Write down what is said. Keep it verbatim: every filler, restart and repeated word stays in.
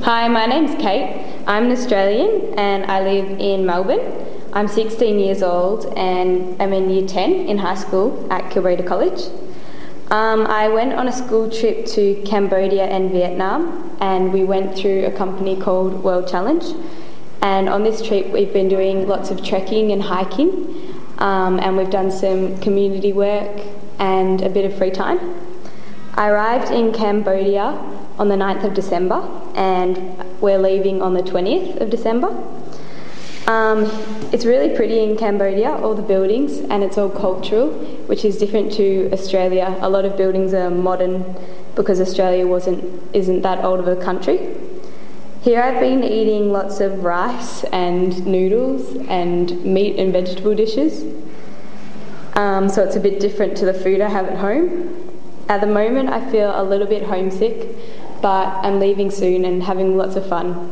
Hi, my name's Kate. I'm an Australian and I live in Melbourne. I'm sixteen years old and I'm in year ten in high school at Kilbreda College. Um, I went on a school trip to Cambodia and Vietnam, and we went through a company called World Challenge. And on this trip we've been doing lots of trekking and hiking, um, and we've done some community work and a bit of free time. I arrived in Cambodia on the ninth of December and we're leaving on the twentieth of December. Um, it's really pretty in Cambodia, all the buildings, and it's all cultural, which is different to Australia. A lot of buildings are modern because Australia wasn't isn't that old of a country. Here I've been eating lots of rice and noodles and meat and vegetable dishes. Um, so it's a bit different to the food I have at home. At the moment I feel a little bit homesick, but I'm leaving soon and having lots of fun.